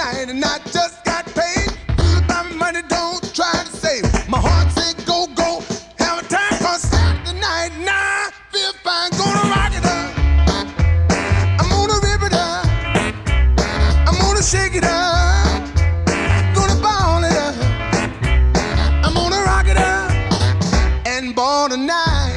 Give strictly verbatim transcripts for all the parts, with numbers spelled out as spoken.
night and I just got paid. Fooled by my money, don't try to save. My heart said go, go, have a time, cause Saturday night and I feel fine. Gonna rock it up, I'm gonna rip it up, I'm gonna shake it up, gonna ball it up, I'm gonna rock it up and ball tonight.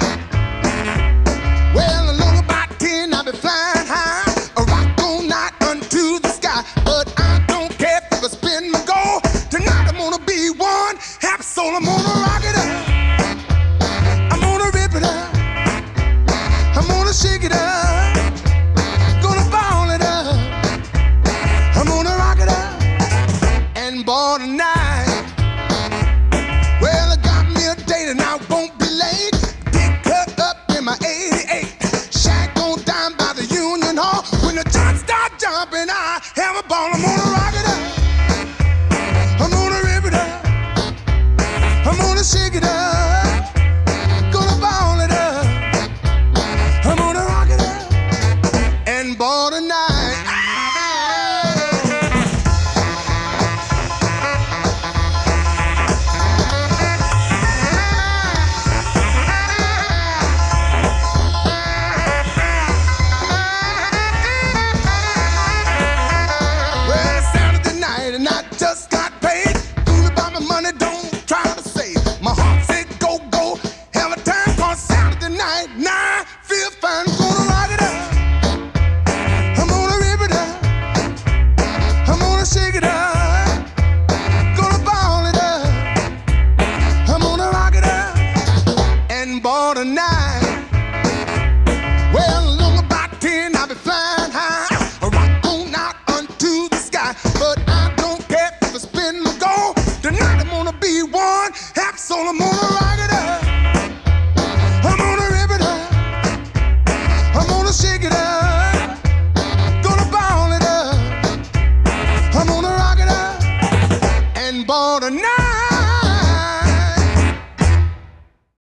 Well, along about ten, I'll be flying high, a rock all night unto the sky. But I don't care if I spin my gold. Tonight I'm gonna be one happy soul. I'm gonna rock it up, I'm gonna rip it up, I'm gonna shake it up, gonna ball it up, I'm gonna rock it up and ball tonight. Well, I got me a date and I won't be late. Pick her up in my eighty-eight. Shack on down by the Union Hall. When the jump start jumping, I have a ball. I'm gonna rock it up, I'm gonna rip it up, I'm gonna shake it up, gonna ball it up, I'm gonna rock it up and ball tonight. Well, it's Saturday night and I just got paid. Fooled by my money, don't try to save. My heart said go, go, have a time, cause Saturday night and I feel fine. Gonna rock it up, I'm gonna rip it up, I'm gonna shake it up, gonna ball it up, I'm gonna rock it up and ball tonight. Well, along about ten, I'll be flying high, a rock on out unto the sky. But I don't care if I spin my gold. Tonight I'm gonna be one happy soul. I'm gonna rock it up, I'm gonna rip it up, I'm gonna shake it up, gonna ball it up, I'm gonna rock it up and ball tonight.